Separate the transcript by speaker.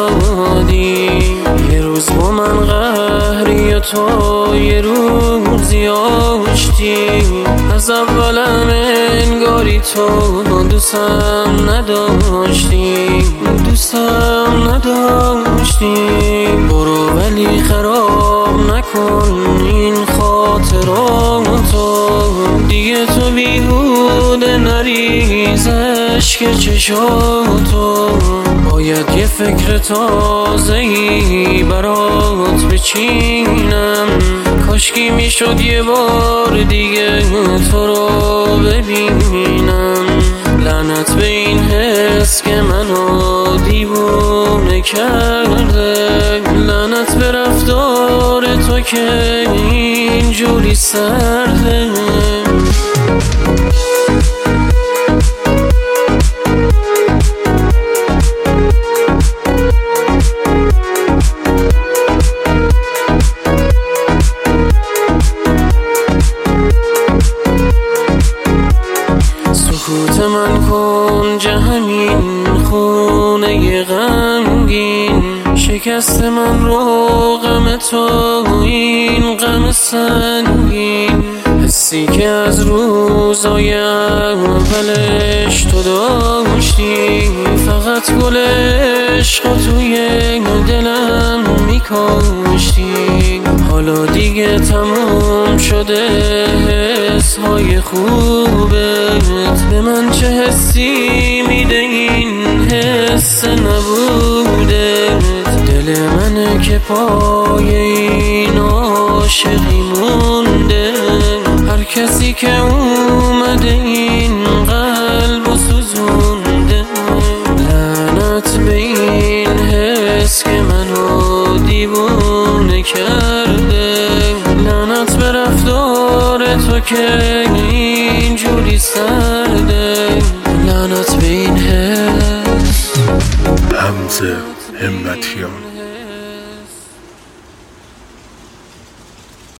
Speaker 1: دادی. یه روز با من قهری و تو یه روزی آشتی. از اولم انگاری تو دوستم نداشتی، برو ولی خراب نکن این خاطراتو. دیگه تو بیهوده نریز اشک چشاتو. باید یه فکر تازه‌ای برات بچینم. کاشکی میشد یه بار دیگه تو رو ببینم. لعنت به این حس که منو دیوونه کرده. لعنت به رفتار تو که اینجوری سرده. سکوت من کن همین خونه غمگین. شکست من رو غم تو این غم سنگین. حسی که از روزای اولش تو داشتی. فقط گل عشق توی دلم میکاشتی. حالا دیگه تموم شده حسهای خوبت. به من چه حسی میده این حس نبوده. دل منه که پای این عاشقی مونده. هر کسی که اومده این قلب و سوزونده. لعنت به این حس که منو دیوونه کرده. لعنت به رفتار تو که اینجوری سرده. لعنت به این حس.
Speaker 2: حمزه همتیان.